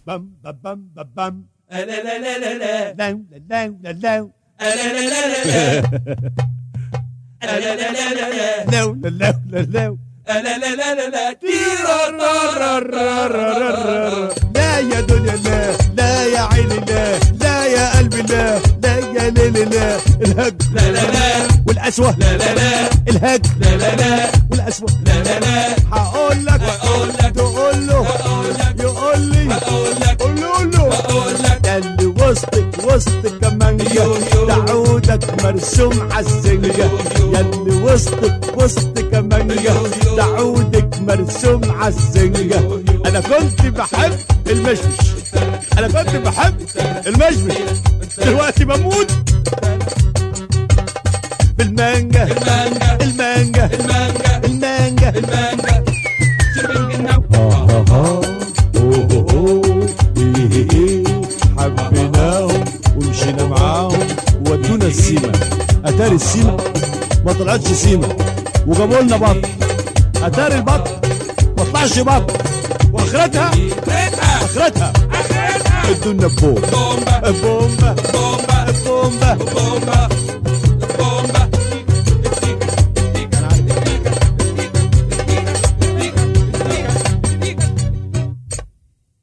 bum ba bum ba bum. La la la la la la. Low la low la low. La la la la la la. La la la la la la. Low la low la low. La la la la la la. Tiro ra ra ra ra ra ra. لا يا دنيا لا، لا يا عيني لا، لا يا قلبي لا، لا يا ليلي لا. الهج لا لا لا. والأسوة لا لا لا. الهج لا لا لا. والأسوة. لا لا لا. هقول لك تقول له يقول لي قول له ده اللي وسط كمانجة تعودك مرسوم عالسنجة. يا اللي وسط كمانجة تعودك مرسوم عالسنجة. انا كنت بحب المشمش، انا كنت بحب المشمش، دلوقتي بموت بالمانجا المانجا المانجا المانجا. حبيناهم ومشينا معاهم ودونا السيما. اتاري السيما ما طلعتش سيما وجابوا لنا بط. اتاري البط ما طلعش بط واخرتها ادونا بومبا بومبا بومبا بومبا.